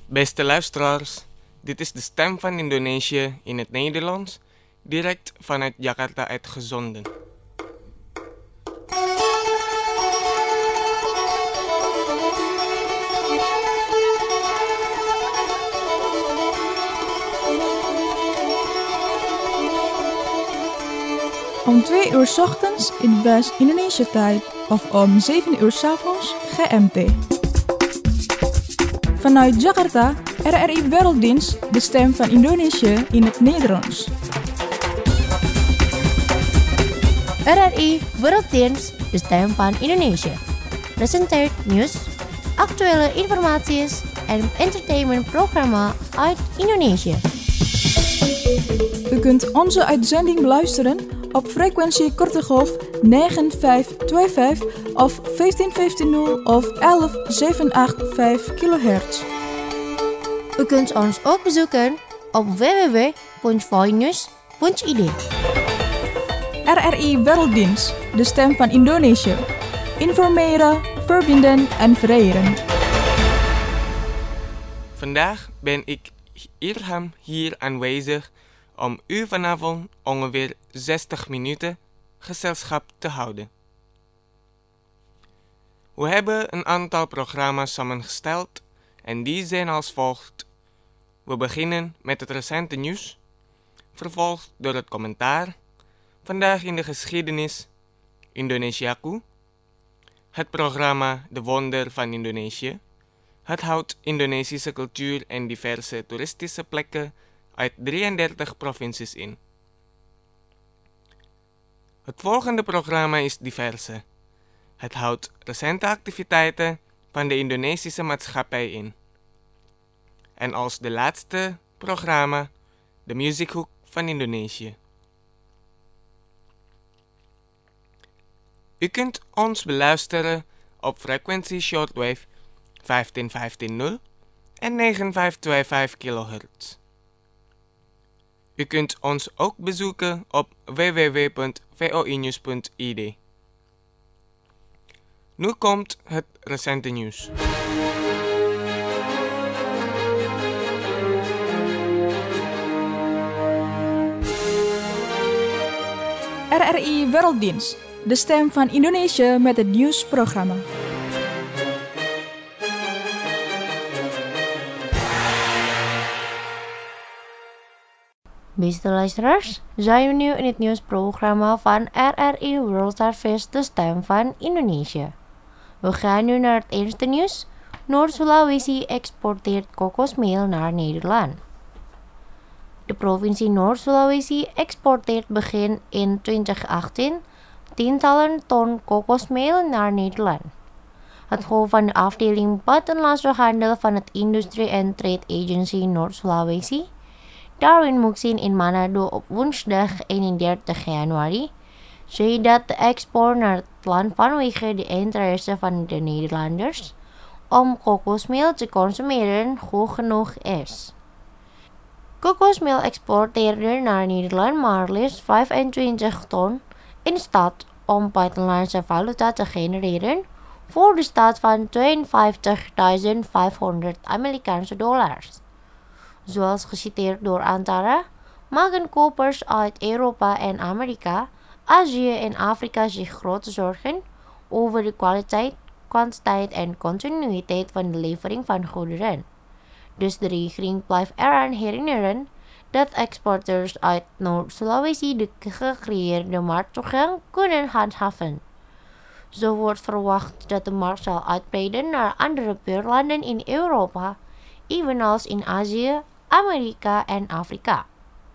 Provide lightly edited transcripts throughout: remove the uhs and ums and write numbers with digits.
Beste luisteraars, dit is de stem van Indonesië in het Nederlands, direct vanuit Jakarta uitgezonden. Om 2 uur 's ochtends in West-Indonesia tijd of om 7 uur 's avonds GMT. Vanuit Jakarta, RRI Werelddienst, de stem van Indonesië in het Nederlands. RRI Werelddienst, de stem van Indonesië. Presenteert nieuws, actuele informatie en entertainmentprogramma uit Indonesië. U kunt onze uitzending beluisteren op frequentie korte golf 9525 of 15150 of 11785 kHz. U kunt ons ook bezoeken op www.voinews.id. RRI Werelddienst, de stem van Indonesië. Informeren, verbinden en vereren. Vandaag ben ik Irham hier aanwezig om u vanavond ongeveer 60 minuten gezelschap te houden. We hebben een aantal programma's samengesteld en die zijn als volgt. We beginnen met het recente nieuws, vervolgd door het commentaar, vandaag in de geschiedenis, Indonesiaku, het programma De Wonder van Indonesië. Het houdt Indonesische cultuur en diverse toeristische plekken uit 33 provincies in. Het volgende programma is diverse. Het houdt recente activiteiten van de Indonesische maatschappij in. En als de laatste programma de Muziekhoek van Indonesië. U kunt ons beluisteren op frequentie shortwave 15150 en 9525 kHz. U kunt ons ook bezoeken op www.voinews.id. Nu komt het recente nieuws. RRI Werelddienst, de stem van Indonesië met het nieuwsprogramma. Beste luisteraars, zijn we nu in het nieuwsprogramma van RRI World Service, de stem van Indonesië. We gaan nu naar het eerste nieuws. Noord-Sulawesi exporteert kokosmeel naar Nederland. De provincie Noord-Sulawesi exporteert begin in 2018 tientallen ton kokosmeel naar Nederland. Het hoofd van de afdeling buitenlandse handel van het Industrie and Trade Agency Noord-Sulawesi, Darwin Muksin in Manado op woensdag 31 januari, zei dat de export naar het land vanwege de interesse van de Nederlanders om kokosmeel te consumeren hoog genoeg is. Kokosmeel exporteerde naar Nederland maar liefst 25 ton in staat om buitenlandse valuta te genereren voor de staat van 52.500 Amerikaanse dollars. Zoals geciteerd door Antara, maken kopers uit Europa en Amerika, Azië en Afrika zich grote zorgen over de kwaliteit, kwantiteit en continuïteit van de levering van goederen. Dus de regering blijft eraan herinneren dat exporteurs uit Noord-Sulawesi de gecreëerde markttoegang kunnen handhaven. Zo wordt verwacht dat de markt zal uitbreiden naar andere buurlanden in Europa, evenals in Azië, Amerika en Afrika.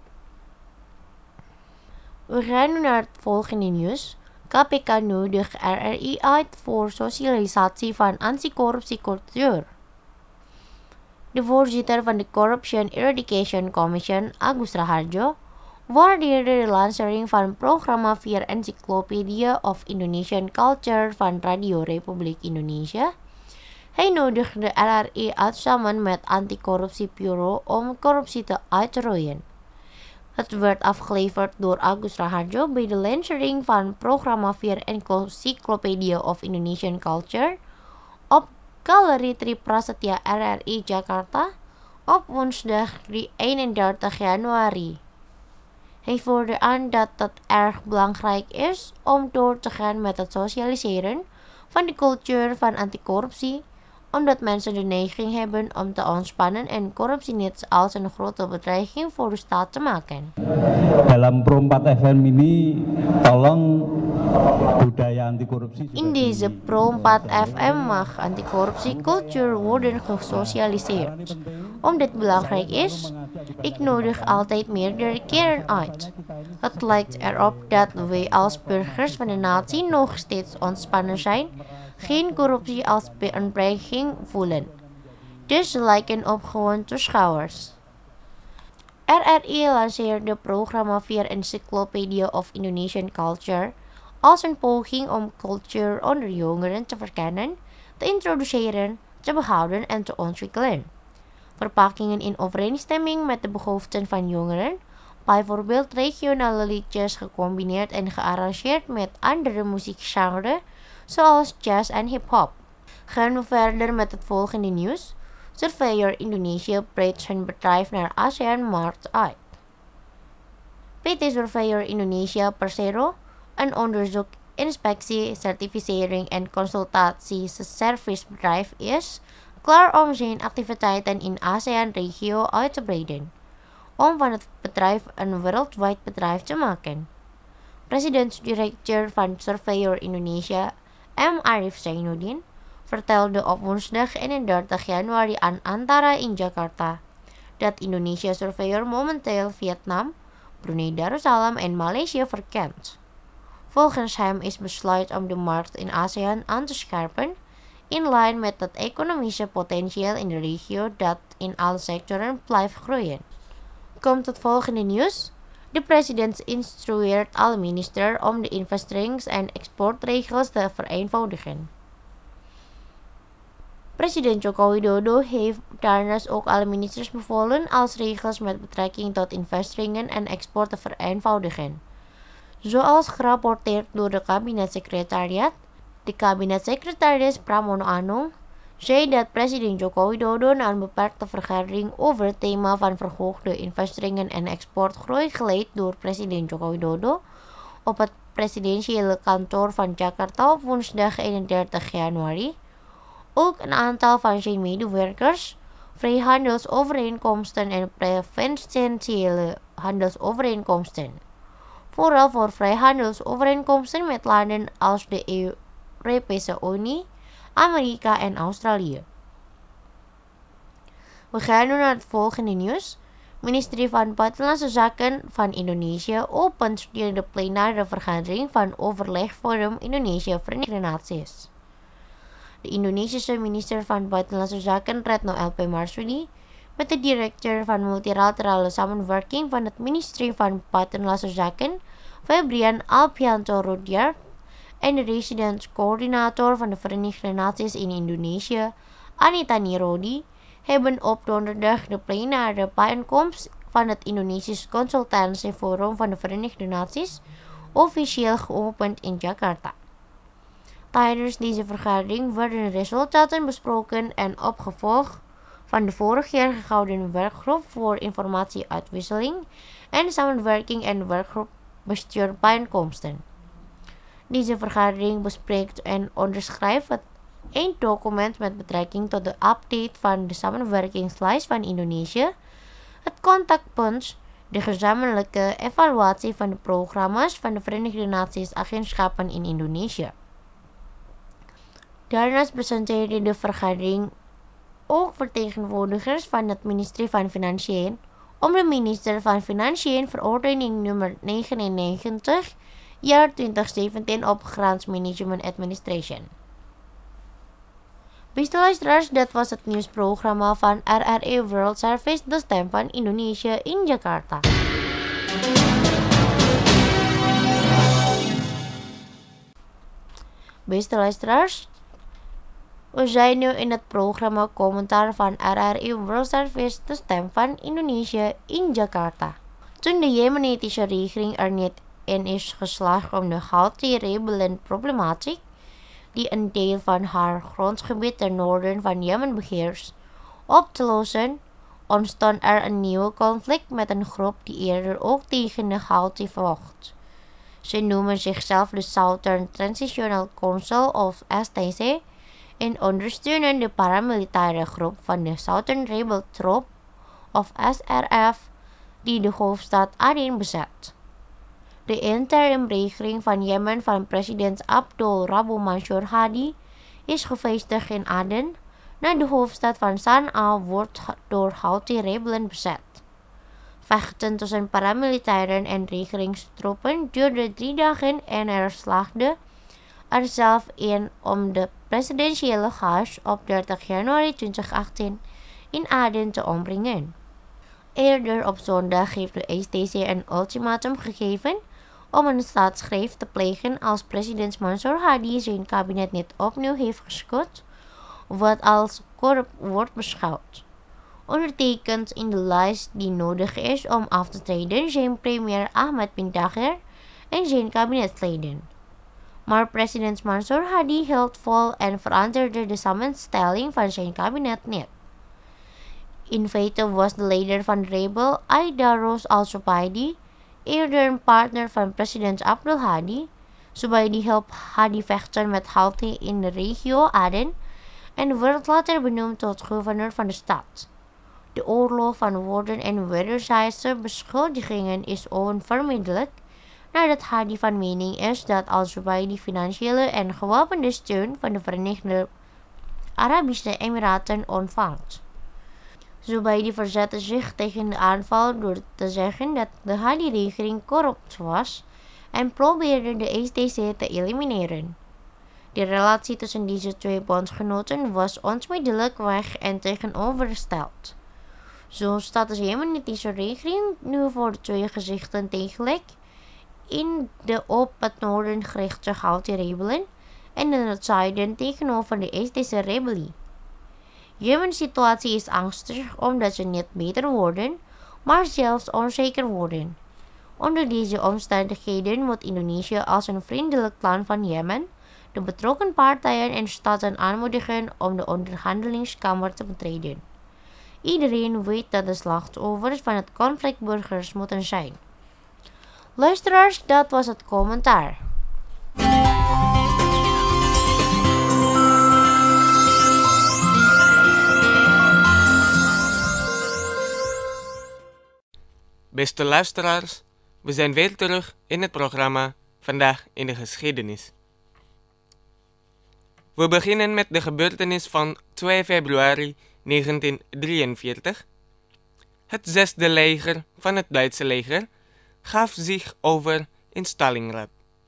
We gaan nu naar het volgende nieuws. KPK nodigt RRI uit voor socialisatie van anticorruptiecultuur. De voorzitter van de Corruption Eradication Commission, Agus Raharjo, waardeerde de lancering van het programma via Encyclopedia of Indonesian Culture van Radio Republiek Indonesia. Hij nodigde RRI uit samen met Anticorruptiebureau om corruptie te uitroeien. Het werd afgeleverd door Agus Raharjo bij de lancering van het programma via Encyclopedia of Indonesian Culture op Galerie Tri Prasetya RRI Jakarta op woensdag 31 januari. Hij voerde aan dat het erg belangrijk is om door te gaan met het socialiseren van de cultuur van anticorruptie, omdat mensen de neiging hebben om te ontspannen en corruptie niet als een grote bedreiging voor de staat te maken. Dalam Pro 4 FM ini tolong budaya anti-korupsi. In deze Pro 4 FM mag anticorruptiecultuur worden gesocialiseerd. Omdat het belangrijk is, ik nodig altijd meerdere keren uit. Het lijkt erop dat wij als burgers van de natie nog steeds ontspannen zijn, geen corruptie als een bedreiging voelen. Dus lijken op gewoon toeschouwers. RRI lanceerde programma via Encyclopedia of Indonesian Culture als een poging om cultuur onder jongeren te verkennen, te introduceren, te behouden en te ontwikkelen. Verpakkingen in overeenstemming met de behoeften van jongeren, bijvoorbeeld regionale liedjes gecombineerd en gearrangeerd met andere muziekgenres zoals jazz en hip-hop. Gaan we verder met het volgende nieuws. Surveyor Indonesia breidt zijn bedrijf naar ASEAN-markt uit. PT Surveyor Indonesia Persero, een onderzoek, inspectie, certificering en consultatieservicebedrijf is klaar om zijn activiteiten in ASEAN-regio uit te breiden, om van het bedrijf een wereldwijd bedrijf te maken. President-directeur van Surveyor Indonesia, M. Arif Zainuddin, vertelde op woensdag 31 januari aan Antara in Jakarta dat Indonesia Surveyor momenteel Vietnam, Brunei Darussalam en Maleisië verkent. Volgens hem is besluit om de markt in ASEAN aan te scherpen, in lijn met het economische potentieel in de regio dat in alle sectoren blijft groeien. Komt het volgende nieuws. De president instrueert alle ministers om de investerings- en exportregels te vereenvoudigen. President Joko Widodo heeft daarnaast ook alle ministers bevolen als regels met betrekking tot investeringen en export te vereenvoudigen. Zoals gerapporteerd door de kabinetssekretariat, de kabinetssecretaris Pramono Anung zei dat president Joko Widodo na een beperkte vergadering over het thema van verhoogde investeringen en exportgroei geleid door president Joko Widodo op het presidentiële kantoor van Jakarta op woensdag 31 januari. Ook een aantal van zijn medewerkers, vrijhandelsovereenkomsten en preferentiële handelsovereenkomsten. Vooral voor vrijhandelsovereenkomsten met landen als de Europese Unie, Amerika en Australië. We gaan nu naar het volgende nieuws. Ministerie van Buitenlandse Zaken van Indonesië opent de plenaire vergadering van Overlegforum Indonesia-Verenigde Naties. De Indonesische minister van Buitenlandse Zaken Retno LP Marsudi met de directeur van multilaterale samenwerking van het ministerie van Buitenlandse Zaken Febrian Alpianto Rudyard en de residentscoördinator van de Verenigde Naties in Indonesië Anita Nirodi hebben op donderdag de plenaire bijeenkomst van het Indonesisch Consultancy-forum van de Verenigde Naties officieel geopend in Jakarta. Tijdens deze vergadering werden resultaten besproken en opgevolgd van de vorig jaar gehouden werkgroep voor informatieuitwisseling en samenwerking en werkgroep bestuurbijeenkomsten. Deze vergadering bespreekt en onderschrijft het einddocument met betrekking tot de update van de samenwerkingslijst van Indonesië, het contactpunt, de gezamenlijke evaluatie van de programma's van de Verenigde Naties agentschappen in Indonesië. Daarnaast presenteerde de vergadering ook vertegenwoordigers van het ministerie van Financiën om de minister van Financiën verordening nummer 99 jaar 2017 op Grandsmanagement Administration. Beste luisteraars, dat was het nieuwsprogramma van RRI World Service, de stem van Indonesië in Jakarta. Beste luisteraars, we zijn nu in het programma commentaar van RRI World Service, de stem van Indonesië in Jakarta. Toen de Jemenitische regering er niet in is geslaagd om de Houthi-rebellenproblematiek, die een deel van haar grondgebied ten noorden van Jemen beheerst, op te lossen, ontstond er een nieuwe conflict met een groep die eerder ook tegen de Houthi vocht. Ze noemen zichzelf de Southern Transitional Council of STC en ondersteunen de paramilitaire groep van de Southern Rebel Troop of SRF die de hoofdstad Aden bezet. De interimregering van Jemen van president Abdul Rabu Mansur Hadi is gevestigd in Aden, maar de hoofdstad van Sanaa wordt door Houthi-rebellen bezet. Vechten tussen paramilitairen en regeringstroepen duurde 3 dagen en er slaagde er zelf in om de presidentiële hajj op 30 januari 2018 in Aden te ombrengen. Eerder op zondag heeft de STC een ultimatum gegeven om een staatsgreep te plegen als president Mansur Hadi zijn kabinet niet opnieuw heeft geschud, wat als corrupt wordt beschouwd. Ondertekend in de lijst die nodig is om af te treden zijn premier Ahmed bin Dager en zijn kabinetsleden. Maar president Mansur Hadi hield vol en veranderde de samenstelling van zijn kabinet niet. In feite was de leider van de rebel Aidarus al-Zubaydi eerder een partner van president Abdul Hadi. Zubaydi hielp Hadi vechten met Houthi in de regio Aden en werd later benoemd tot gouverneur van de stad. De oorlog van woorden en wederzijdse beschuldigingen is onvermijdelijk, nadat Hadi van mening is dat al-Zubaydi financiële en gewapende steun van de Verenigde Arabische Emiraten ontvangt. Zubaydi verzette zich tegen de aanval door te zeggen dat de Hadi-regering corrupt was en probeerde de STC te elimineren. De relatie tussen deze twee bondgenoten was onmiddellijk weg en tegenovergesteld. Zo staat de Jemenitische regering nu voor 2 gezichten tegelijk, in de op het noorden gerichte Houthi-rebellen en in het zuiden tegenover de STC-rebellie. Jemens situatie is angstig omdat ze niet beter worden, maar zelfs onzeker worden. Onder deze omstandigheden moet Indonesië als een vriendelijk land van Jemen de betrokken partijen en staten aanmoedigen om de onderhandelingskamer te betreden. Iedereen weet dat de slachtoffers van het conflict burgers moeten zijn. Luisteraars, dat was het commentaar. Beste luisteraars, we zijn weer terug in het programma Vandaag in de Geschiedenis. We beginnen met de gebeurtenis van 2 februari 1943. Het 6e leger van het Duitse leger gaf zich over in Stalingrad.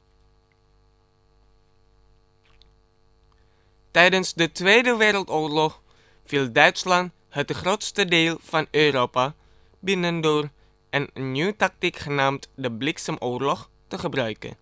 Tijdens de Tweede Wereldoorlog viel Duitsland het grootste deel van Europa binnen door een nieuwe tactiek genaamd de bliksemoorlog te gebruiken.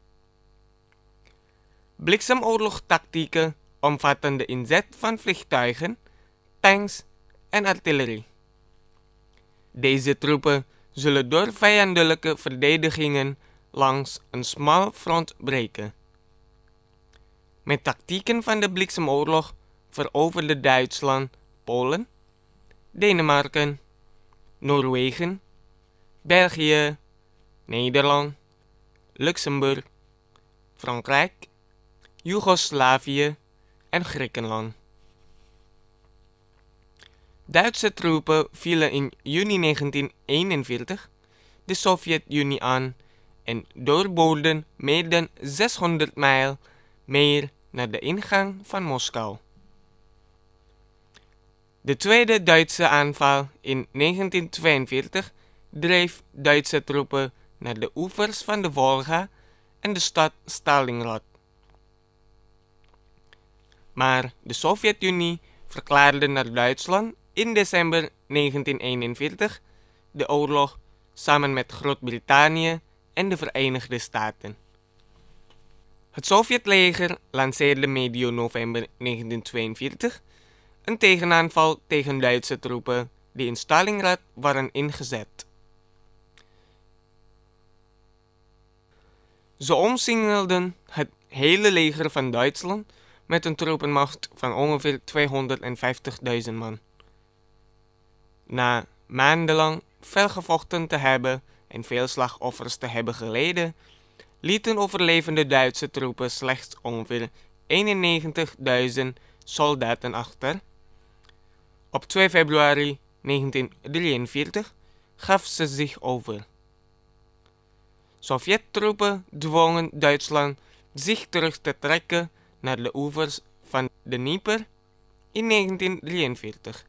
Bliksemoorlogtactieken omvatten de inzet van vliegtuigen, tanks en artillerie. Deze troepen zullen door vijandelijke verdedigingen langs een smal front breken. Met tactieken van de bliksemoorlog veroverde Duitsland Polen, Denemarken, Noorwegen, België, Nederland, Luxemburg, Frankrijk, Joegoslavië en Griekenland. Duitse troepen vielen in juni 1941 de Sovjet-Unie aan en doorboorden meer dan 600 mijl meer naar de ingang van Moskou. De tweede Duitse aanval in 1942 dreef Duitse troepen naar de oevers van de Volga en de stad Stalingrad. Maar de Sovjet-Unie verklaarde naar Duitsland in december 1941 de oorlog samen met Groot-Brittannië en de Verenigde Staten. Het Sovjetleger lanceerde medio november 1942 een tegenaanval tegen Duitse troepen die in Stalingrad waren ingezet. Ze omsingelden het hele leger van Duitsland met een troepenmacht van ongeveer 250.000 man. Na maandenlang fel gevochten te hebben en veel slachtoffers te hebben geleden, lieten overlevende Duitse troepen slechts ongeveer 91.000 soldaten achter. Op 2 februari 1943 gaf ze zich over. Sovjet-troepen dwongen Duitsland zich terug te trekken naar de oevers van de Dnieper in 1943.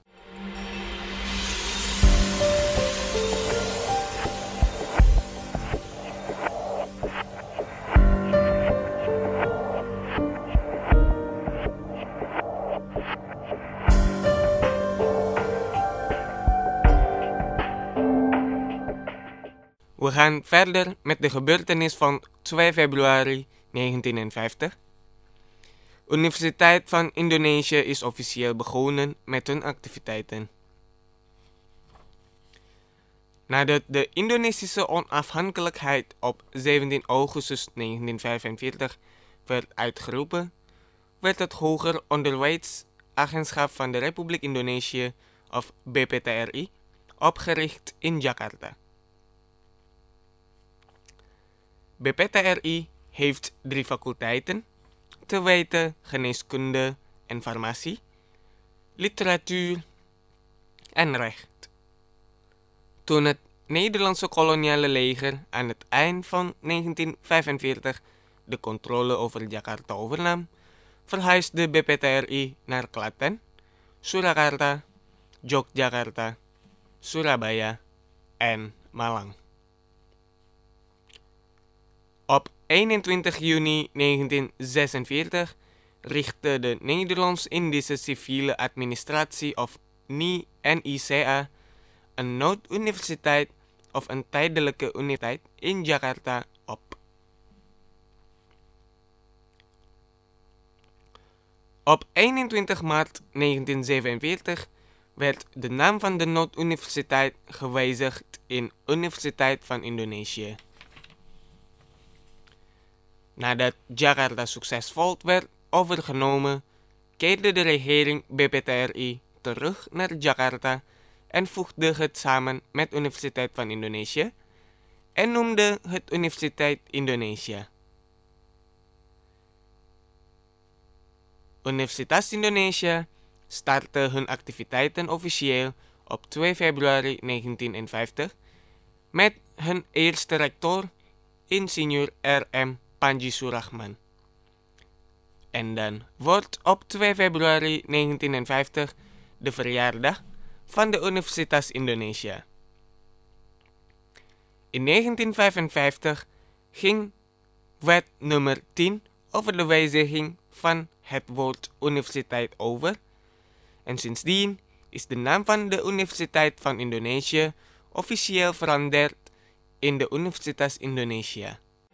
We gaan verder met de gebeurtenis van 2 februari 1950. Universiteit van Indonesië is officieel begonnen met hun activiteiten. Nadat de Indonesische onafhankelijkheid op 17 augustus 1945 werd uitgeroepen, werd het Hoger Onderwijsagentschap van de Republiek Indonesië, of BPTRI, opgericht in Jakarta. BPTRI heeft 3 faculteiten, te weten geneeskunde en farmacie, literatuur en recht. Toen het Nederlandse koloniale leger aan het eind van 1945 de controle over Jakarta overnam, verhuisde BPTRI naar Klaten, Surakarta, Yogyakarta, Surabaya en Malang. Op 21 juni 1946 richtte de Nederlands-Indische Civiele Administratie, of NICA, een nooduniversiteit of een tijdelijke universiteit in Jakarta op. Op 21 maart 1947 werd de naam van de nooduniversiteit gewijzigd in Universiteit van Indonesië. Nadat Jakarta succesvol werd overgenomen, keerde de regering BPTRI terug naar Jakarta en voegde het samen met Universiteit van Indonesië en noemde het Universiteit Indonesia. Universitas Indonesia startte hun activiteiten officieel op 2 februari 1950 met hun eerste rector, ingenieur R.M. Panji Surahman. En dan wordt op 2 februari 1950 de verjaardag van de Universitas Indonesia. In 1955 ging wet nummer 10 over de wijziging van het woord universiteit over en sindsdien is de naam van de Universiteit van Indonesië officieel veranderd in de Universitas Indonesia.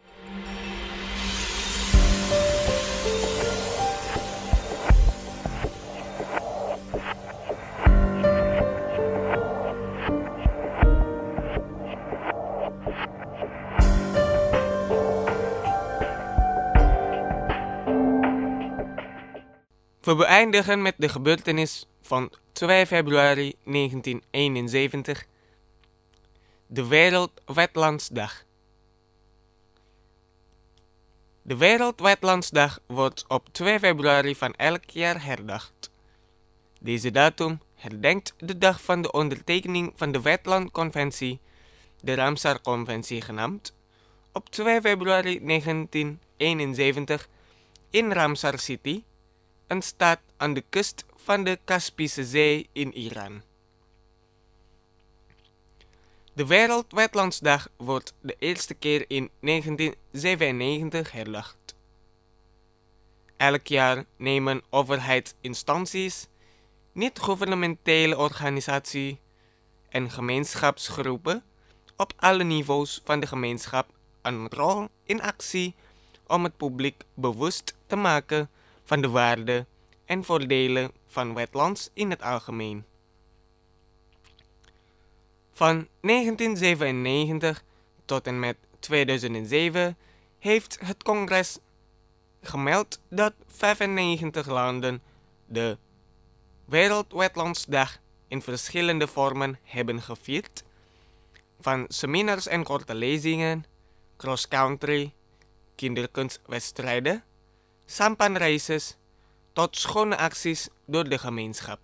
We beëindigen met de gebeurtenis van 2 februari 1971, de Wereldwetlandsdag. De Wereldwetlandsdag wordt op 2 februari van elk jaar herdacht. Deze datum herdenkt de dag van de ondertekening van de Wetlandconventie, de Ramsar-conventie genaamd, op 2 februari 1971 in Ramsar City, een stad aan de kust van de Kaspische Zee in Iran. De Wereldwetlandsdag wordt de eerste keer in 1997 herdacht. Elk jaar nemen overheidsinstanties, niet-gouvernementele organisaties en gemeenschapsgroepen op alle niveaus van de gemeenschap een rol in actie om het publiek bewust te maken van de waarde en voordelen van wetlands in het algemeen. Van 1997 tot en met 2007 heeft het congres gemeld dat 95 landen de Wereldwetlandsdag in verschillende vormen hebben gevierd, van seminars en korte lezingen, cross-country, kinderkunstwedstrijden, sampanraces tot schone acties door de gemeenschap.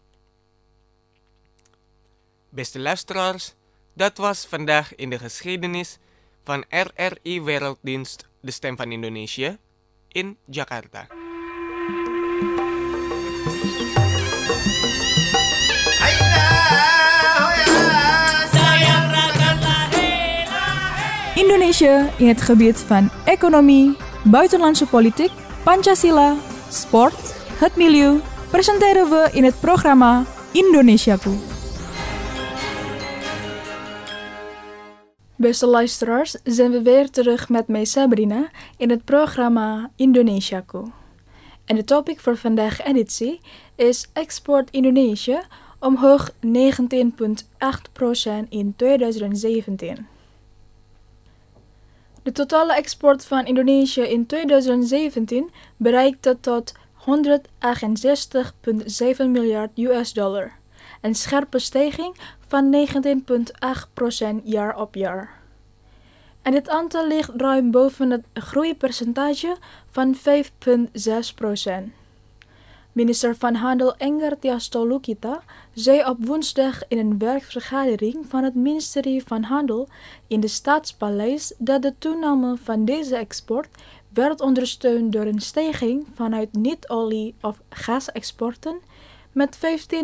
Beste luisteraars, dat was vandaag in de geschiedenis van RRI Werelddienst De Stem van Indonesië in Jakarta. Indonesië in het gebied van economie, buitenlandse politiek, Pancasila, sport, het milieu, presenteren we in het programma Indonesiaku. Beste luisteraars, zijn we weer terug met mij Sabrina in het programma Indonesiaku. En de topic voor vandaag editie is Export Indonesië omhoog 19,8% in 2017. De totale export van Indonesië in 2017 bereikte tot 168,7 miljard US dollar, een scherpe stijging van 19,8% jaar op jaar. En dit aantal ligt ruim boven het groeipercentage van 5,6%. Minister van Handel Enggar Tiasto Lukita zei op woensdag in een werkvergadering van het ministerie van Handel in de Stadspaleis dat de toename van deze export werd ondersteund door een stijging vanuit niet-olie- of gasexporten met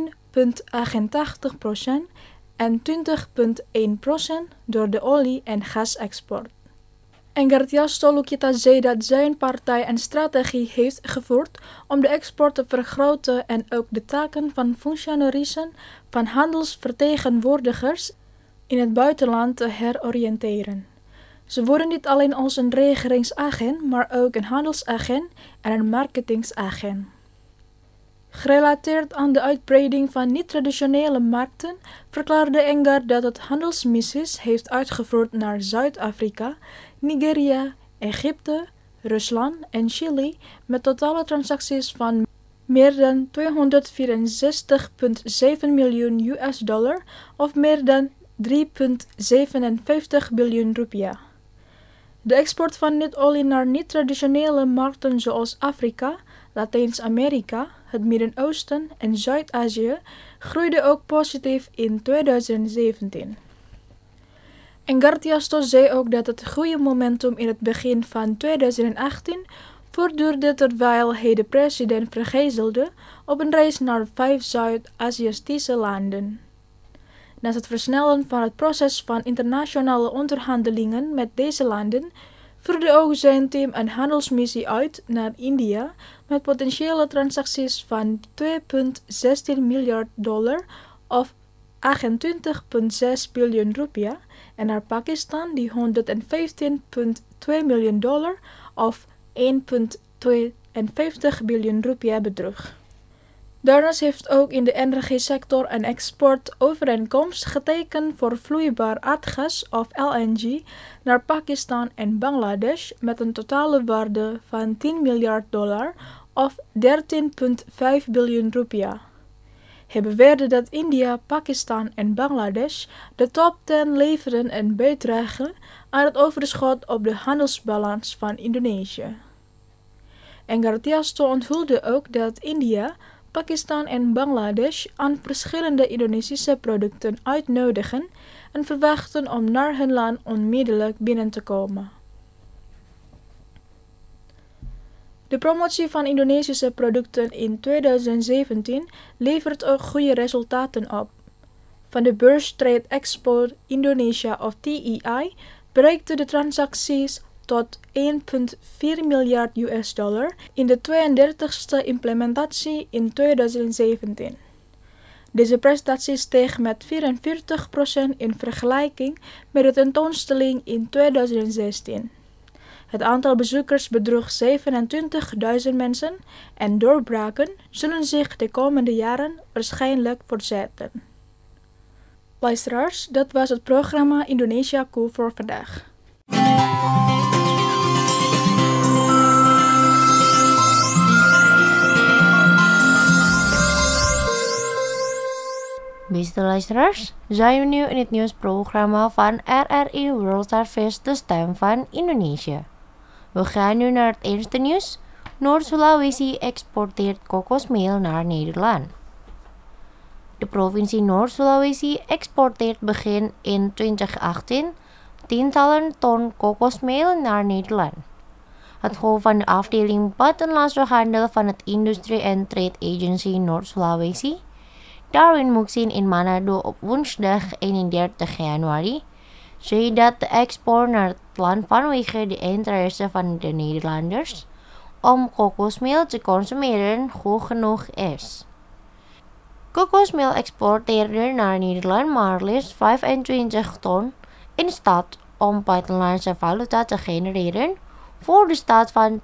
15,88% en 20,1% door de olie- en gasexport. Enggar Tiasto Lukita zei dat zijn partij een strategie heeft gevoerd om de export te vergroten en ook de taken van functionarissen van handelsvertegenwoordigers in het buitenland te heroriënteren. Ze worden niet alleen als een regeringsagent, maar ook een handelsagent en een marketingsagent. Gerelateerd aan de uitbreiding van niet-traditionele markten verklaarde Enggar dat het handelsmissies heeft uitgevoerd naar Zuid-Afrika, Nigeria, Egypte, Rusland en Chili met totale transacties van meer dan 264,7 miljoen US dollar of meer dan 3,57 biljoen rupiah. De export van niet-olie naar niet-traditionele markten zoals Afrika, Latijns-Amerika, het Midden-Oosten en Zuid-Azië groeide ook positief in 2017. Enggar Tiasto zei ook dat het goede momentum in het begin van 2018 voortduurde terwijl hij de president vergezelde op een reis naar 5 Zuid-Aziatische landen. Naast het versnellen van het proces van internationale onderhandelingen met deze landen, voerde ook zijn team een handelsmissie uit naar India met potentiële transacties van 2,16 miljard dollar of 28,6 biljoen rupiah en naar Pakistan die 115,2 miljoen dollar of 1,52 biljoen rupiah bedroeg. Daarnaast heeft ook in de energiesector een exportovereenkomst getekend voor vloeibaar aardgas of LNG naar Pakistan en Bangladesh met een totale waarde van 10 miljard dollar of 13,5 biljoen rupiah. Hij beweerde dat India, Pakistan en Bangladesh de top 10 leveren en bijdragen aan het overschot op de handelsbalans van Indonesië. Enggar Tiasto onthulde ook dat India, Pakistan en Bangladesh aan verschillende Indonesische producten uitnodigen en verwachten om naar hun land onmiddellijk binnen te komen. De promotie van Indonesische producten in 2017 levert ook goede resultaten op. Van de Beurs Trade Expo Indonesia of TEI bereikten de transacties tot 1,4 miljard US dollar in de 32e implementatie in 2017. Deze prestatie steeg met 44% in vergelijking met de tentoonstelling in 2016. Het aantal bezoekers bedroeg 27.000 mensen en doorbraken zullen zich de komende jaren waarschijnlijk voortzetten. Luisteraars, dat was het programma Indonesiaku voor vandaag. Beste luisteraars, zijn we nu in het nieuwsprogramma van RRI World Service, de stem van Indonesië. We gaan nu naar het eerste nieuws. Noord-Sulawesi exporteert kokosmeel naar Nederland. De provincie Noord-Sulawesi exporteert begin in 2018 tientallen ton kokosmeel naar Nederland. Het hoofd van de afdeling Buitenlandse Handel van het Industrie- en Trade Agency Noord-Sulawesi, Darwin Muxin in Manado op woensdag 31 januari, zei dat de export naar het land vanwege de interesse van de Nederlanders om kokosmeel te consumeren hoog genoeg is. Kokosmeel exporteerde naar Nederland maar liefst 25 ton in staat om buitenlandse valuta te genereren voor de staat van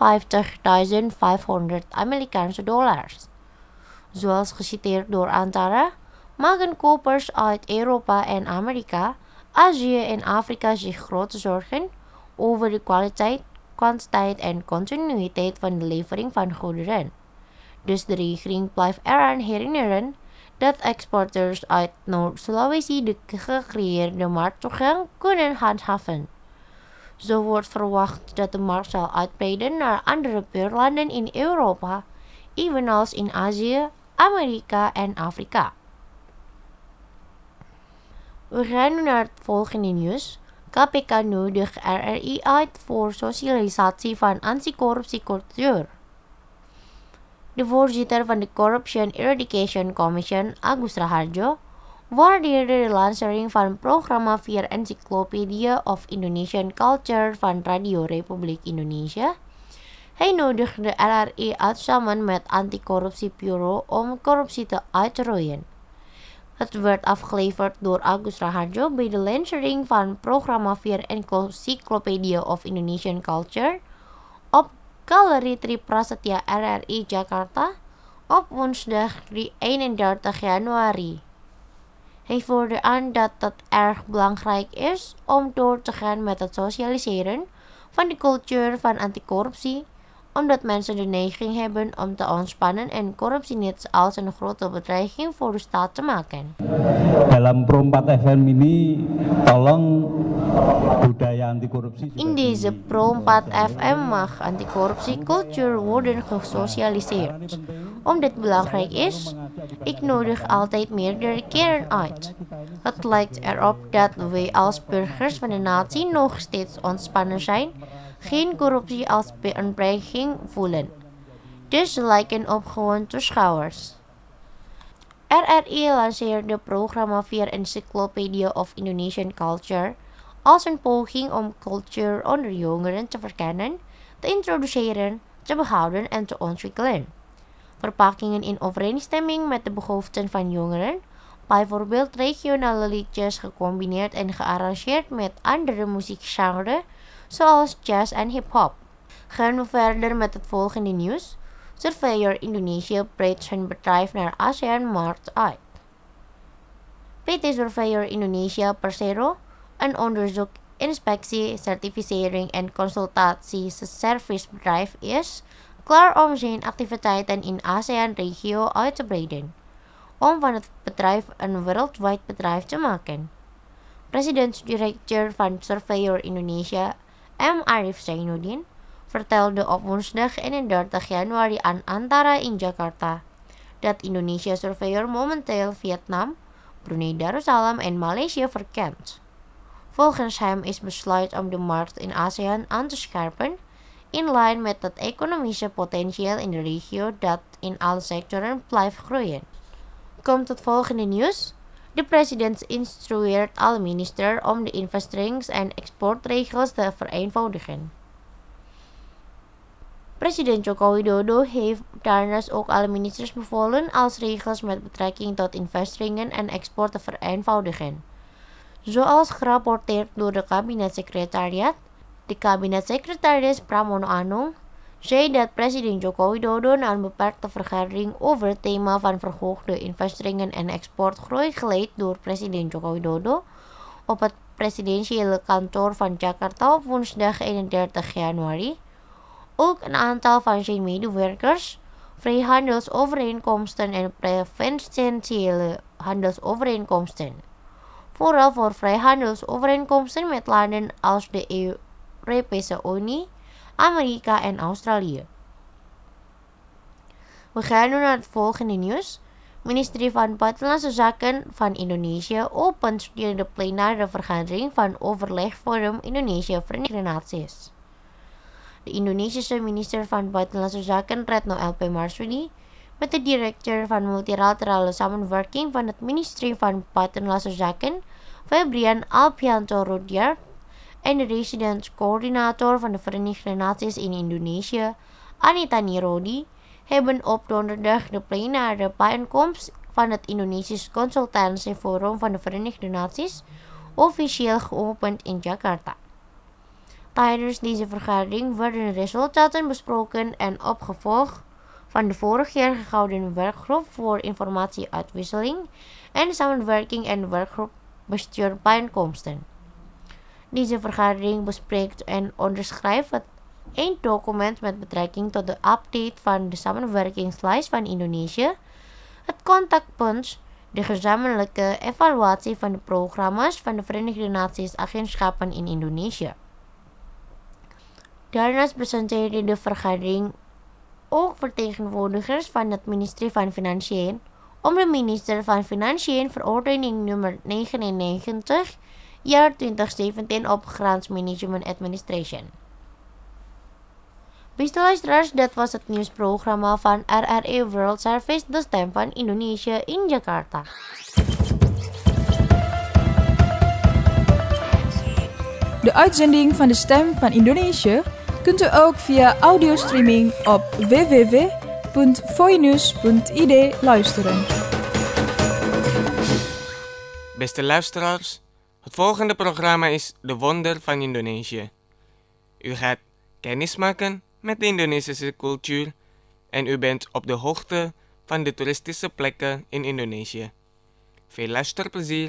52.500 Amerikaanse dollars. Zoals geciteerd door Antara, maken kopers uit Europa en Amerika, Azië en Afrika zich grote zorgen over de kwaliteit, kwantiteit en continuïteit van de levering van goederen. Dus de regering blijft eraan herinneren dat exporteurs uit Noord-Sulawesi de gecreëerde markttoegang kunnen handhaven. Zo wordt verwacht dat de markt zal uitbreiden naar andere buurlanden in Europa, evenals in Azië, Amerika en Afrika. We gaan nu naar het volgende nieuws. KPK nodigt RRI uit voor socialisatie van anticorruptiecultuur. De voorzitter van de Corruption Eradication Commission, Agus Raharjo, waardeerde de lancering van het programma via Encyclopedia of Indonesian Culture van Radio Republiek Indonesia. Hij nodigde RRI uit samen met Anticorruptie Bureau om corruptie te uitroeien. Het werd afgeleverd door Agus Raharjo bij de lancering van het programma via Encyclopedia of Indonesian Culture op Galerie Tri Prasetya RRI Jakarta op woensdag 31 januari. Hij voerde aan dat het erg belangrijk is om door te gaan met het socialiseren van de cultuur van anticorruptie, omdat mensen de neiging hebben om te ontspannen en corruptie niet als een grote bedreiging voor de staat te maken. Dalam Pro 4 FM ini tolong budaya anti-korupsi. In deze Pro 4 FM mag anticorruptiecultuur worden gesocialiseerd. Omdat het belangrijk is, ik nodig altijd meerdere keren uit. Het lijkt erop dat wij als burgers van de natie nog steeds ontspannen zijn, geen corruptie als een bedreiging voelen. Dus lijken op gewoon toeschouwers. RRI lanceerde het programma via Encyclopedia of Indonesian Culture als een poging om cultuur onder jongeren te verkennen, te introduceren, te behouden en te ontwikkelen. Verpakkingen in overeenstemming met de behoeften van jongeren, bijvoorbeeld regionale liedjes gecombineerd en gearrangeerd met andere muziekgenres, zoals jazz en hip-hop. Gaan we verder met het volgende nieuws. Surveyor Indonesia breidt zijn bedrijf naar ASEAN-markt uit. PT Surveyor Indonesia Persero, een onderzoek, inspectie, certificering en consultatieservicebedrijf is klaar om zijn activiteiten in ASEAN-regio uit te breiden, om van het bedrijf een wereldwijd bedrijf te maken. Presidentsdirecteur van Surveyor Indonesia, M. Arif Zainuddin, vertelde op woensdag 31 januari aan Antara in Jakarta dat Indonesia Surveyor momenteel Vietnam, Brunei Darussalam en Maleisië verkent. Volgens hem is besluit om de markt in ASEAN aan te scherpen, in lijn met het economische potentieel in de regio dat in alle sectoren blijft groeien. Komt het volgende nieuws. De president instrueert alle ministers om de investerings- en exportregels te vereenvoudigen. President Joko Widodo heeft daarnaast ook alle ministers bevolen als regels met betrekking tot investeringen en export te vereenvoudigen. Zoals gerapporteerd door de kabinetssekretariat, de kabinetssecretaris Pramono Anung zei dat president Joko Widodo na een beperkte vergadering over het thema van verhoogde investeringen en exportgroei geleid door president Joko Widodo op het presidentiële kantoor van Jakarta op woensdag 31 januari. Ook een aantal van zijn medewerkers, vrijhandelsovereenkomsten en preferentiële vrijhandelsovereenkomsten. Vooral voor vrijhandelsovereenkomsten met landen als de Europese Unie, Amerika en Australië. We gaan nu naar het volgende nieuws. Ministerie van Buitenlandse Zaken van Indonesië opent de plenaire vergadering van Overlegforum Indonesia-Verenigde Naties. De Indonesische minister van Buitenlandse Zaken Retno LP Marsudi met de directeur van multilaterale samenwerking van het ministerie van Buitenlandse Zaken Febrian Alpianto Rudyard en de residentscoördinator van de Verenigde Naties in Indonesië Anita Nirodi hebben op donderdag de plenaire bijeenkomst van het Indonesisch Consultancy Forum van de Verenigde Naties officieel geopend in Jakarta. Tijdens deze vergadering werden resultaten besproken en opgevolgd van de vorig jaar gehouden werkgroep voor informatieuitwisseling en samenwerking en werkgroep bestuurbijeenkomsten. Deze vergadering bespreekt en onderschrijft het einddocument met betrekking tot de update van de samenwerkingslijst van Indonesië, het contactpunt, de gezamenlijke evaluatie van de programma's van de Verenigde Naties agentschappen in Indonesië. Daarnaast presenteerde de vergadering ook vertegenwoordigers van het ministerie van Financiën om de minister van Financiën verordening nummer 99 jaar 2017 op Grants Management Administration. Beste luisteraars, dat was het nieuwsprogramma van RRI World Service, de stem van Indonesië in Jakarta. De uitzending van de Stem van Indonesië kunt u ook via audiostreaming op www.voinews.id luisteren. Beste luisteraars, het volgende programma is De Wonder van Indonesië. U gaat kennis maken met de Indonesische cultuur en u bent op de hoogte van de toeristische plekken in Indonesië. Veel luisterplezier!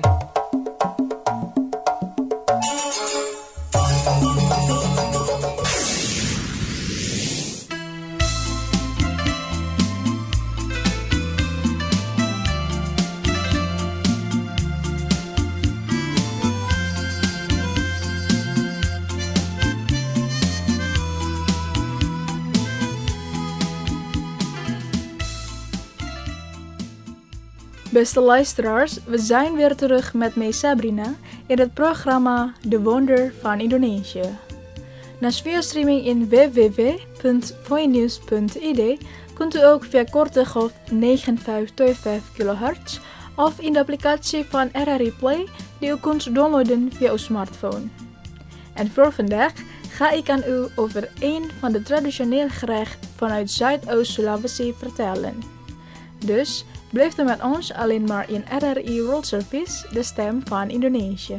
Beste luisteraars, we zijn weer terug met mij Sabrina in het programma De Wonder van Indonesië. Naast via streaming in www.voinews.id kunt u ook via korte golf 9525 kHz of in de applicatie van RRI Play die u kunt downloaden via uw smartphone. En voor vandaag ga ik aan u over een van de traditionele gerechten vanuit Zuidoost-Sulawesi vertellen. Dus blijf er met ons alleen maar in RRI World Service, de stem van Indonesië.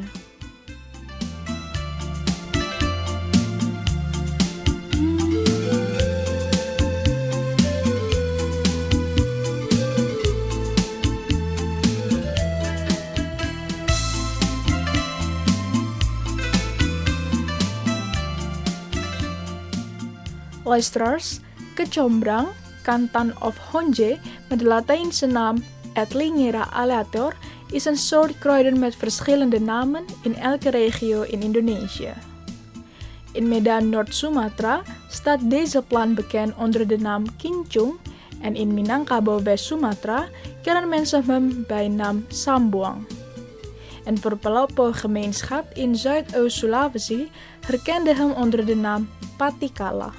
Luisteraars, kecombrang, Kantan of honje met de Latijnse naam Etlingera aleator is een soort kruiden met verschillende namen in elke regio in Indonesië. In Medan Noord-Sumatra staat deze plant bekend onder de naam kincung en in Minangkabau West-Sumatra kennen mensen hem bij naam sambuang. En voor Pelopor-gemeenschap in Zuidoost-Sulawesi herkende hem onder de naam patikala.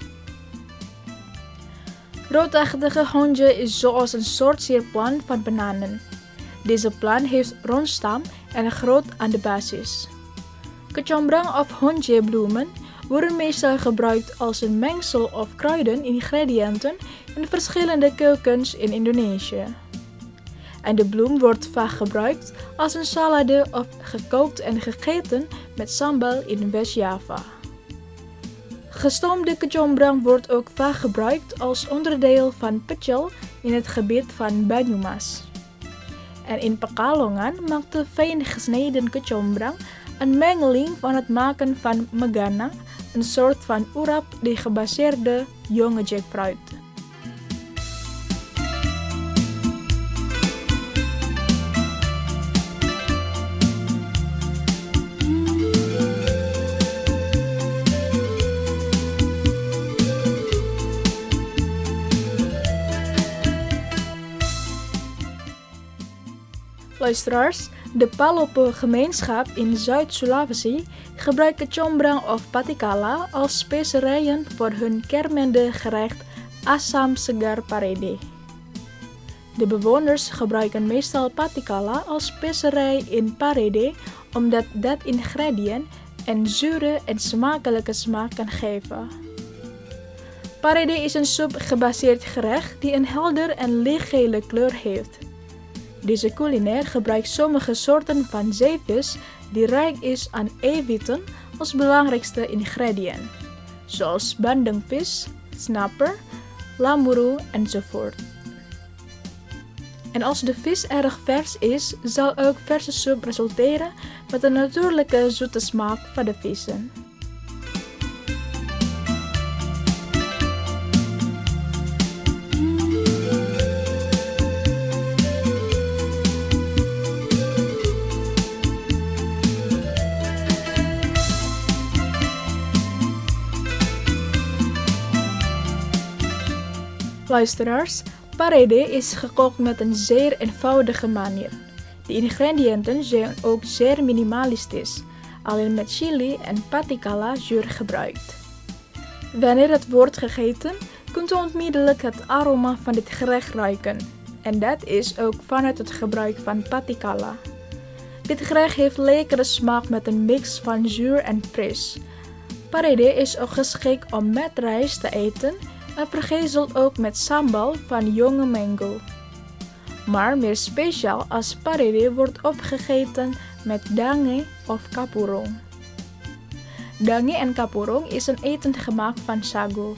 Roodachtige honje is zoals een soort sierplant van bananen. Deze plant heeft rondstam en groot aan de basis. Kecombrang of honje-bloemen worden meestal gebruikt als een mengsel of kruiden-ingrediënten in verschillende keukens in Indonesië. En de bloem wordt vaak gebruikt als een salade of gekookt en gegeten met sambal in West-Java. Gestoomde kecombrang wordt ook vaak gebruikt als onderdeel van pecel in het gebied van Banyumas. En in Pekalongan maakt de fijn gesneden kecombrang een mengeling van het maken van megana, een soort van urap die gebaseerde jonge jackfruit. Luisteraars, de Palopo-gemeenschap in Zuid-Sulawesi gebruikt kecombrang of patikala als specerijen voor hun kermende gerecht asam segar parede. De bewoners gebruiken meestal patikala als specerij in parede omdat dat ingrediënt een zure en smakelijke smaak kan geven. Parede is een soep gebaseerd gerecht die een helder en lichtgele kleur heeft. Deze culinair gebruikt sommige soorten van zeevis die rijk is aan eiwitten als belangrijkste ingrediënt, zoals bandengvis, snapper, lamburu enzovoort. En als de vis erg vers is, zal ook verse soep resulteren met een natuurlijke zoete smaak van de vissen. Luisteraars, parede is gekookt met een zeer eenvoudige manier. De ingrediënten zijn ook zeer minimalistisch, alleen met chili en patikala zuur gebruikt. Wanneer het wordt gegeten, kunt u onmiddellijk het aroma van dit gerecht ruiken. En dat is ook vanuit het gebruik van patikala. Dit gerecht heeft lekkere smaak met een mix van zuur en fris. Parede is ook geschikt om met rijst te eten en vergezeld ook met sambal van jonge mango. Maar meer speciaal als parede wordt opgegeten met dange of kapurong. Dange en kapurong is een eten gemaakt van sago.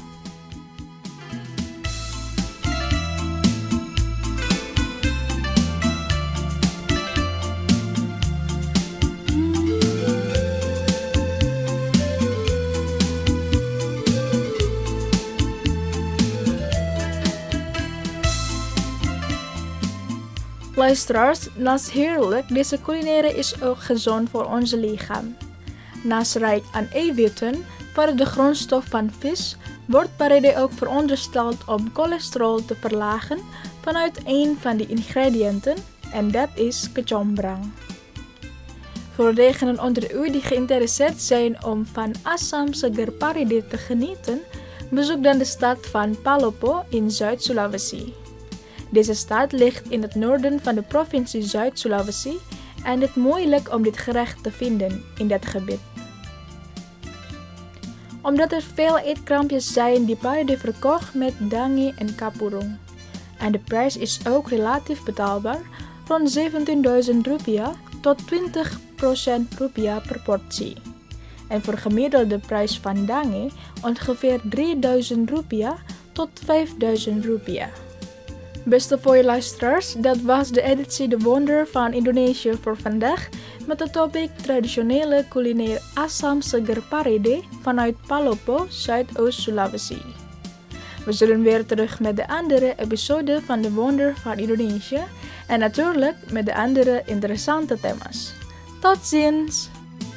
Luisteraars, naast heerlijk, deze culinaire is ook gezond voor ons lichaam. Naast rijk aan eiwitten, voor de grondstof van vis, wordt parede ook verondersteld om cholesterol te verlagen vanuit een van de ingrediënten, en dat is kecombrang. Voor degenen onder u die geïnteresseerd zijn om van asam segar parede te genieten, bezoek dan de stad van Palopo in Zuid-Sulawesi. Deze stad ligt in het noorden van de provincie Zuid-Sulawesi en het is moeilijk om dit gerecht te vinden in dat gebied. Omdat er veel eetkrampjes zijn die parede verkocht met dange en kapurong. En de prijs is ook relatief betaalbaar, rond 17.000 rupiah tot 20% rupiah per portie. En voor gemiddelde prijs van dange ongeveer 3.000 rupiah tot 5.000 rupiah. Beste voor je luisteraars, dat was de editie De Wonder van Indonesië voor vandaag met het topic traditionele culinair asam segar parede vanuit Palopo, Zuidoost-Sulawesi. We zullen weer terug met de andere episode van De Wonder van Indonesië en natuurlijk met de andere interessante thema's. Tot ziens!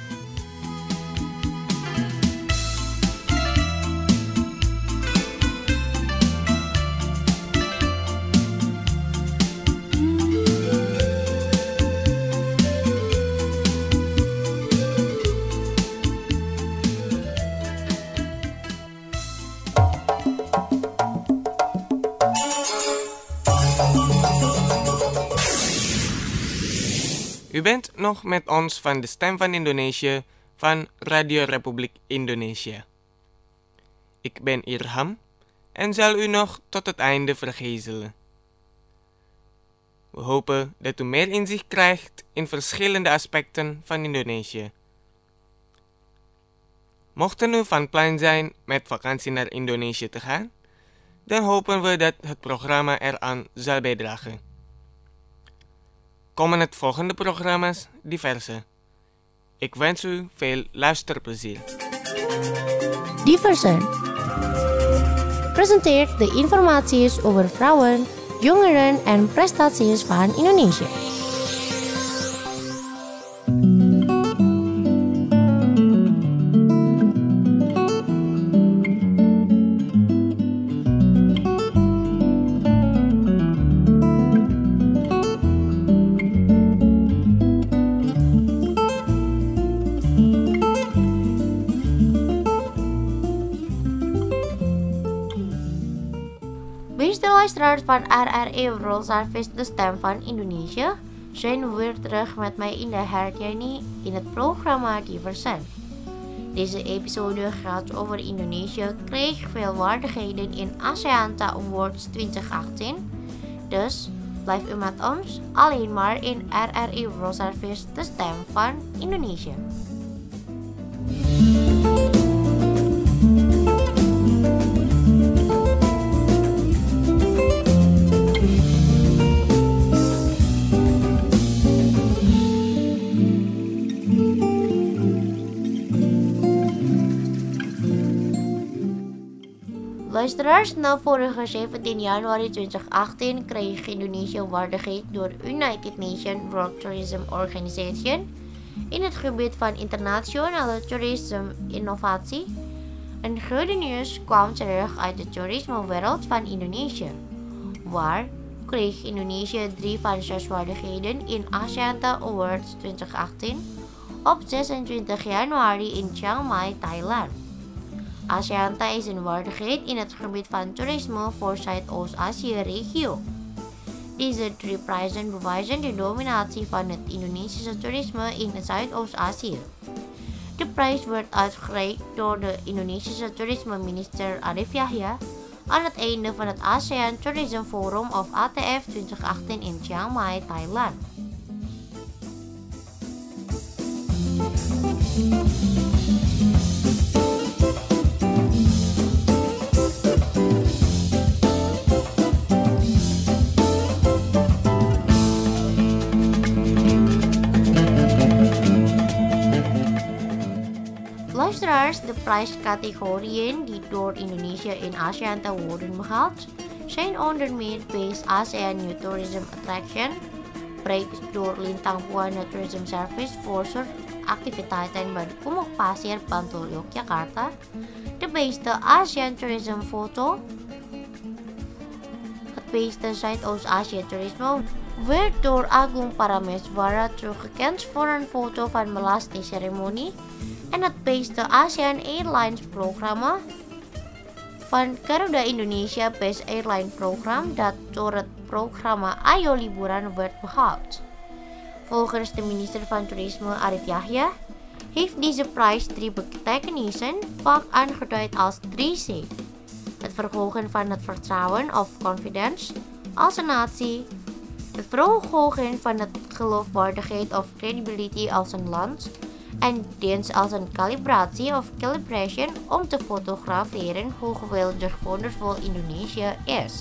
U bent nog met ons van de Stem van Indonesië van Radio Republiek Indonesia. Ik ben Irham en zal u nog tot het einde vergezelen. We hopen dat u meer inzicht krijgt in verschillende aspecten van Indonesië. Mochten u van plan zijn met vakantie naar Indonesië te gaan, dan hopen we dat het programma eraan zal bijdragen. Komen het volgende programma's diverse. Ik wens u veel luisterplezier. Diversen presenteert de informaties over vrouwen, jongeren en prestaties van Indonesië. luisteraars van RRI World Service, de stem van Indonesië, zijn we weer terug met mij in de herkenning in het programma Diversen. Deze episode gaat over Indonesië kreeg veel waardigheden in Asean Awards 2018. Dus blijf u met ons alleen maar in RRI World Service, de stem van Indonesië. Luisteraars, na vorige 17 januari 2018 kreeg Indonesië waardigheid door United Nations World Tourism Organization in het gebied van internationale toerisme-innovatie. Een goede nieuws kwam terug uit de toerismewereld van Indonesië. Waar kreeg Indonesië 3 van 6 waardigheden in ASEAN Awards 2018 op 26 januari in Chiang Mai, Thailand. ASEAN is een waardigheid in het gebied van toerisme voor Zuidoost-Azië-regio. Deze 3 prijzen bewijzen de dominatie van het Indonesische toerisme in Zuidoost-Azië. De prijs werd uitgereikt door de Indonesische toerisme-minister Arif Yahya aan het einde van het ASEAN Tourism Forum of ATF 2018 in Chiang Mai, Thailand. Luisteraars, de prijscategorieën die door Indonesië in ASEAN worden behaald zijn onder meer Best ASEAN New Tourism Attraction, prijs door Lintang Buana Tourism Service voor activiteiten bij Kumuk Pasir, Bantul, Yogyakarta, de beste ASEAN Tourism Foto, het beste Zuidoost-Azië Toerisme werd door Agung Parameswara teruggekend voor een foto van Melasti-ceremonie. En het beste ASEAN Airlines programma van Garuda Indonesia Best Airline Program dat door het programma Ayo Liburan werd behaald. Volgens de minister van Toerisme Arif Yahya heeft deze prijs 3 betekenissen, vaak aangeduid als 3C. Het verhogen van het vertrouwen of confidence als een natie, het verhogen van het geloofwaardigheid of credibility als een land, en dient als een calibratie of calibration om te fotograferen hoe geweldig wondervol Indonesië is.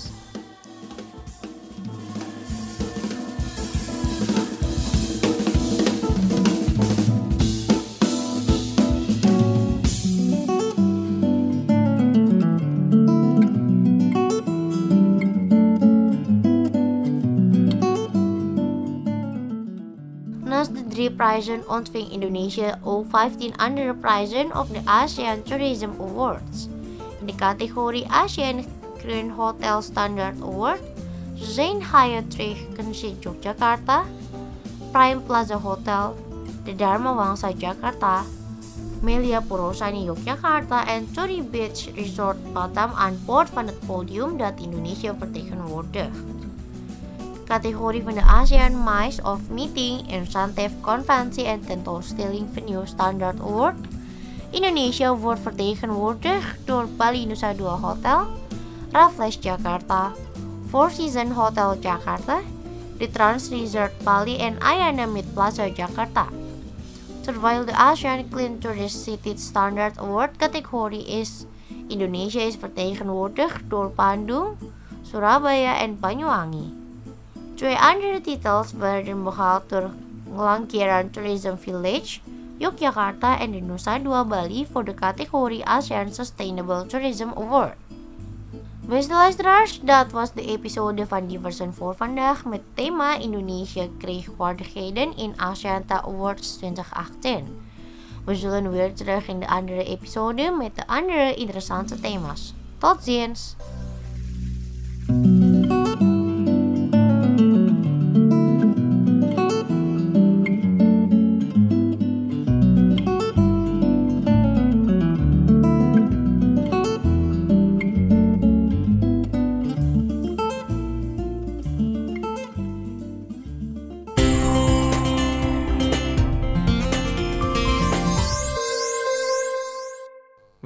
Naast de 3 prijzen ontving Indonesië ook 15 andere prijzen op de ASEAN Tourism Awards. In de categorie ASEAN Grand Hotel Standard Award zijn Hyatt Regency Yogyakarta, Prime Plaza Hotel, de Dharma Wangsa Jakarta, Melia Purosani Yogyakarta en Tori Beach Resort Batam aan boord van het podium dat Indonesië vertegenwoordigt. Categorie van de ASEAN MICE of Meeting, Incentive, Conventie en Tentoonstelling Venue Standard Award. Indonesië wordt vertegenwoordigd door Bali Nusa Dua Hotel, Raffles Jakarta, Four Seasons Hotel Jakarta, de Trans Resort Bali en Ayana Mid Plaza Jakarta. Terwijl de ASEAN Clean Tourist City Standard Award categorie is, Indonesië is vertegenwoordigd door Bandung, Surabaya en Banyuwangi. 2 andere titels werden behaald door Langkiran Tourism Village, Yogyakarta en de Nusa Dua Bali voor de categorie ASEAN Sustainable Tourism Award. Beste luisteraars, dat was de episode van Diversen voor vandaag met thema Indonesië kreeg waardigheden in ASEAN Awards 2018. We zullen weer terug in de andere episode met de andere interessante thema's. Tot ziens!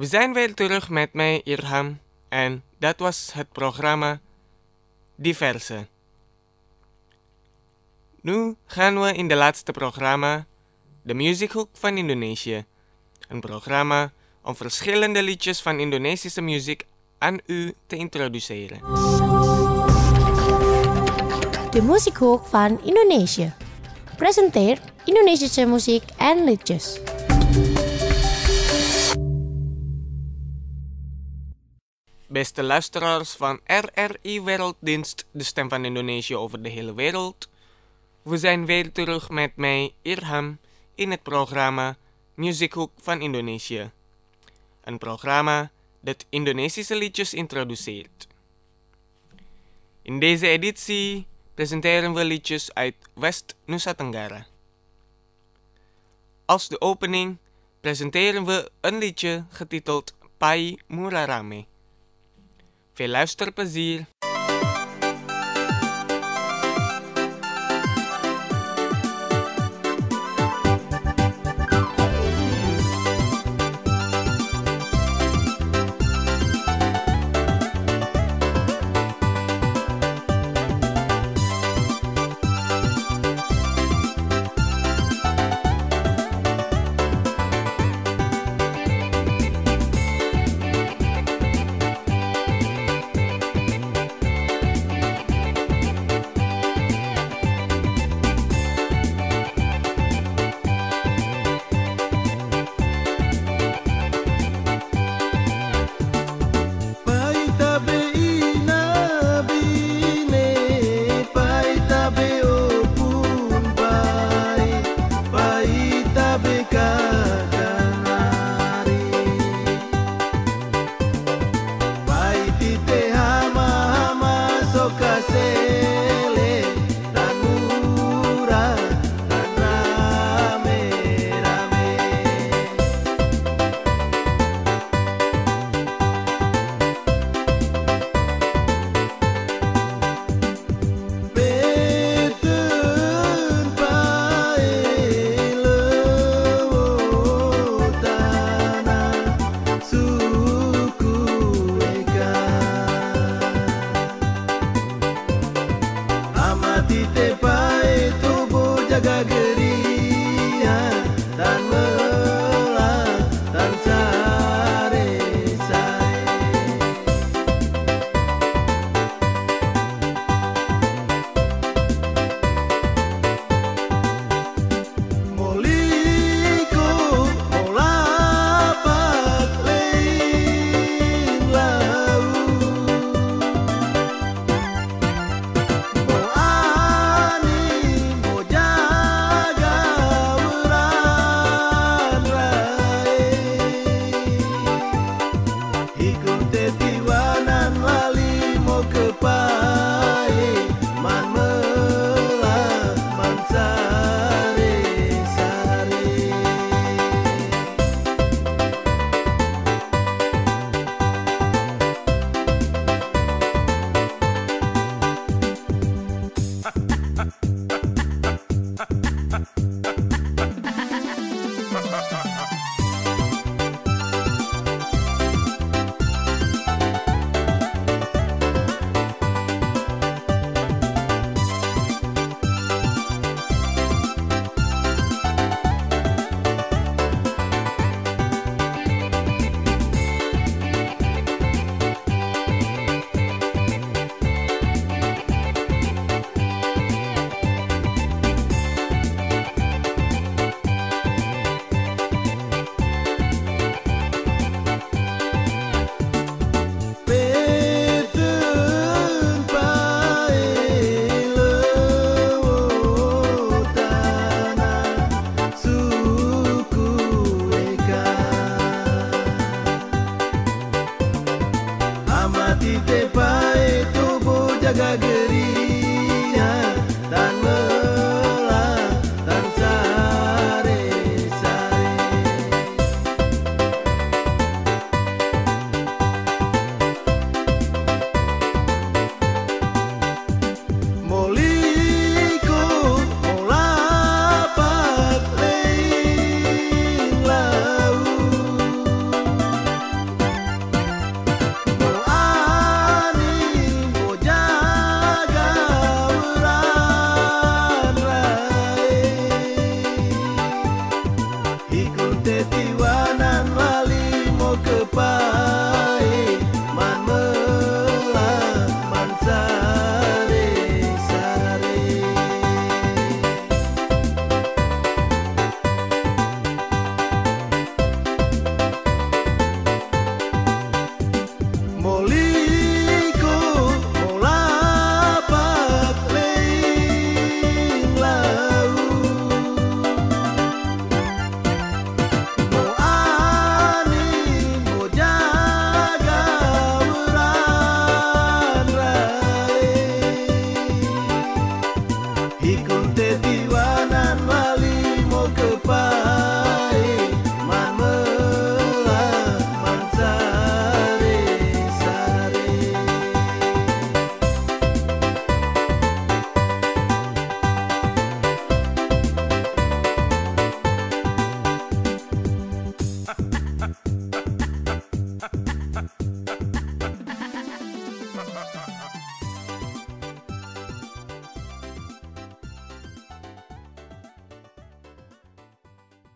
We zijn weer terug met mij, Irham, en dat was het programma Diverse. Nu gaan we in de laatste programma, de Muziekhoek van Indonesië. Een programma om verschillende liedjes van Indonesische muziek aan u te introduceren. De Muziekhoek van Indonesië presenteert Indonesische muziek en liedjes. Beste luisteraars van RRI Werelddienst, de stem van Indonesië over de hele wereld. We zijn weer terug met mij, Irham, in het programma Muziekhoek van Indonesië. Een programma dat Indonesische liedjes introduceert. In deze editie presenteren we liedjes uit West Nusa Tenggara. Als de opening presenteren we een liedje getiteld Pai Murarame. Veel luisterplezier!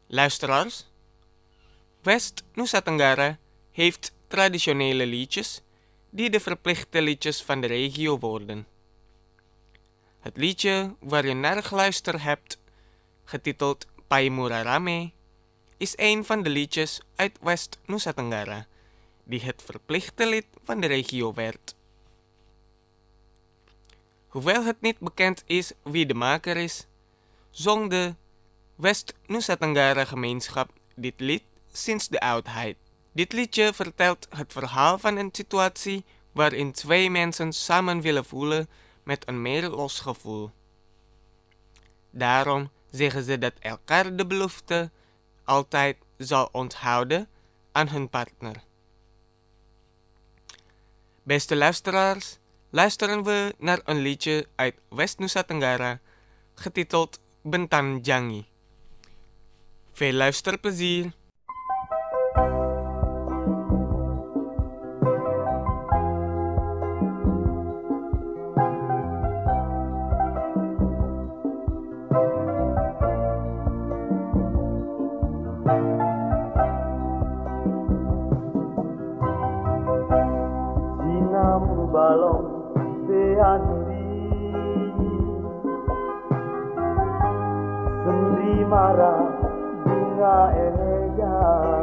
Luisteraars, West-Nusa Tenggara heeft traditionele liedjes die de verplichte liedjes van de regio worden. Het liedje waar je naar geluisterd hebt, getiteld Paimurarame, is een van de liedjes uit West-Nusa Tenggara die het verplichte lied van de regio werd. Hoewel het niet bekend is wie de maker is, zong de West-Nusa Tenggara gemeenschap dit lied sinds de oudheid. Dit liedje vertelt het verhaal van een situatie waarin twee mensen samen willen voelen met een meer los gevoel. Daarom zeggen ze dat elkaar de belofte altijd zal onthouden aan hun partner. Beste luisteraars, luisteren we naar een liedje uit West-Nusa Tenggara, getiteld Bentan Jangi. Veel luisterplezier! Balong seandi sendi marah bunga eja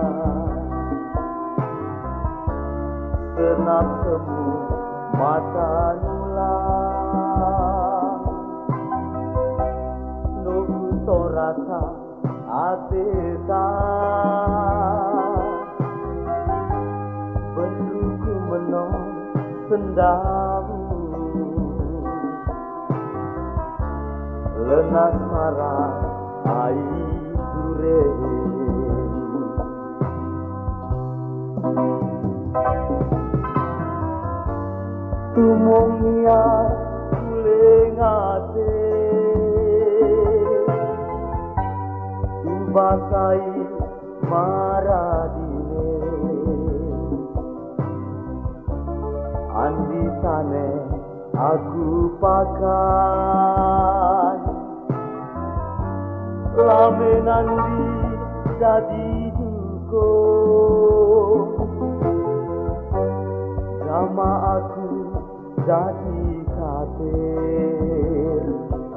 senap semu mata nula nuku torasa atesa benduku menong sendamu lenas marah air duren tumong niat kulengate tubasai maradine andi sane aku pakai lame nandi jadi duko gama aku jadi kader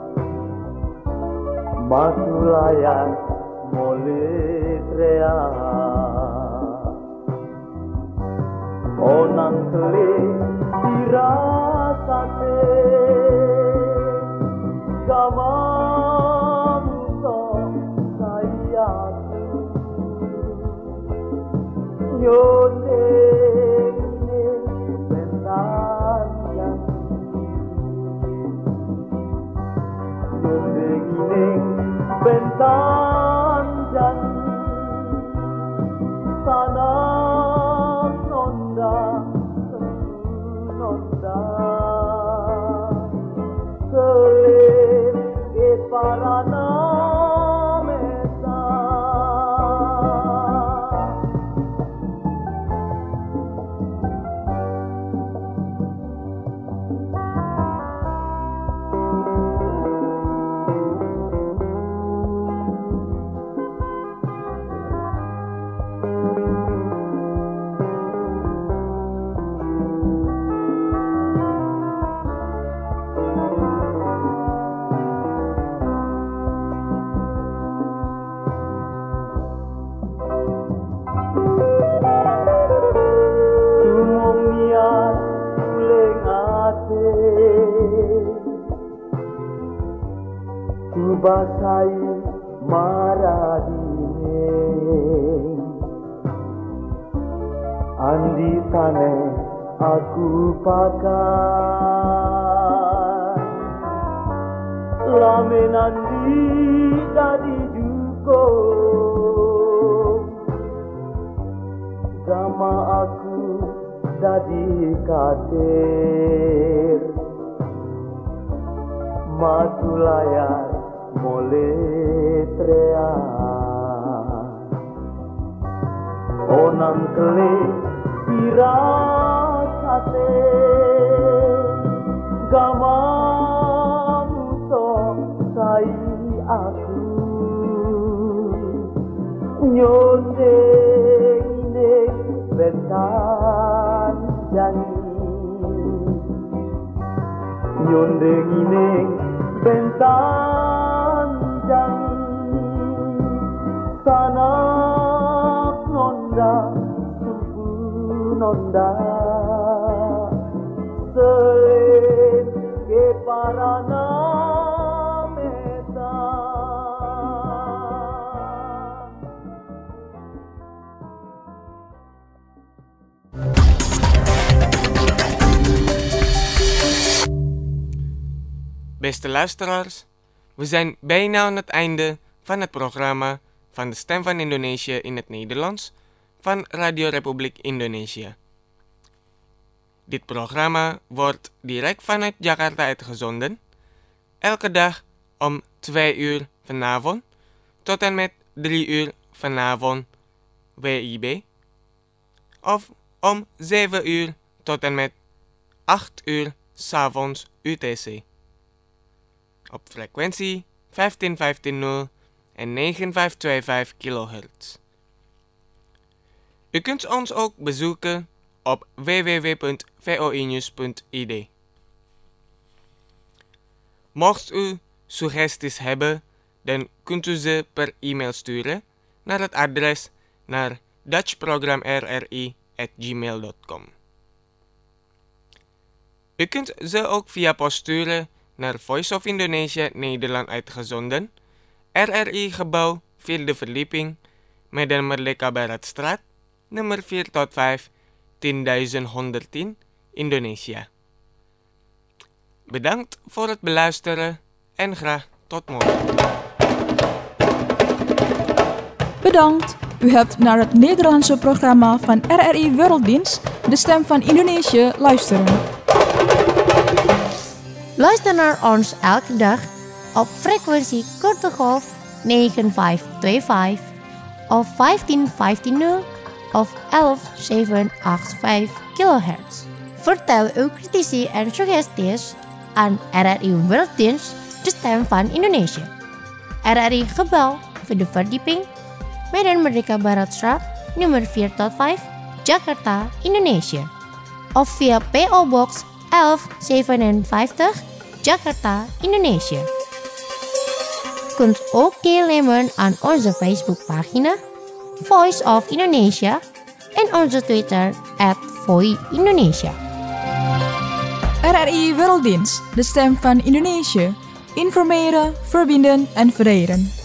matulayan mole trea onang tele dirasate gamamu to sayaku nyonde ini bentan janji nyonde ini bentan janji sana nonda selir parana mesa basai maradine andi tane aku pakai lame nandi dari duko gama aku dari kader matulayan mole trea onang kele dirasate gamamu to sai aku nyondeng-indeng bentan janji nyondeng-indeng bentan janji sanak nonda sumpu nonda selen ke parana meta. Beste luisteraars, we zijn bijna aan het einde van het programma van de Stem van Indonesië in het Nederlands van Radio Republiek Indonesië. Dit programma wordt direct vanuit Jakarta uitgezonden, elke dag om 2 uur vanavond tot en met 3 uur vanavond WIB, of om 7 uur tot en met 8 uur 's avonds UTC. Op frequentie 15150 en 9525 kHz. U kunt ons ook bezoeken op www.voinews.id. Mocht u suggesties hebben, dan kunt u ze per e-mail sturen naar het adres naar dutchprogramrri@gmail.com. U kunt ze ook via post sturen naar Voice of Indonesia Nederland uitgezonden, RRI Gebouw, 4e verdieping, Medan Merdeka Baratstraat, nummer 4-5, 10.110, Indonesia. Bedankt voor het beluisteren en graag tot morgen. Bedankt. U hebt naar het Nederlandse programma van RRI Werelddienst, de Stem van Indonesië, luisteren. Luister naar ons elke dag op frequentie korte golf 9525 of 15150 of 11785 kHz. Vertel uw critici en suggesties aan RRI Werelddienst, de Stem van Indonesië. RRI Gebouw, 4e verdieping, Medan Merdeka Baratstraat, nummer 4-5, Jakarta, Indonesië. Of via PO Box 1157, Jakarta, Indonesië. Kunt ook deelnemen aan onze Facebookpagina Voice of Indonesia en onze Twitter @VoiIndonesia. RRI Werelddienst, de Stem van Indonesië. Informeren, verbinden en vereren.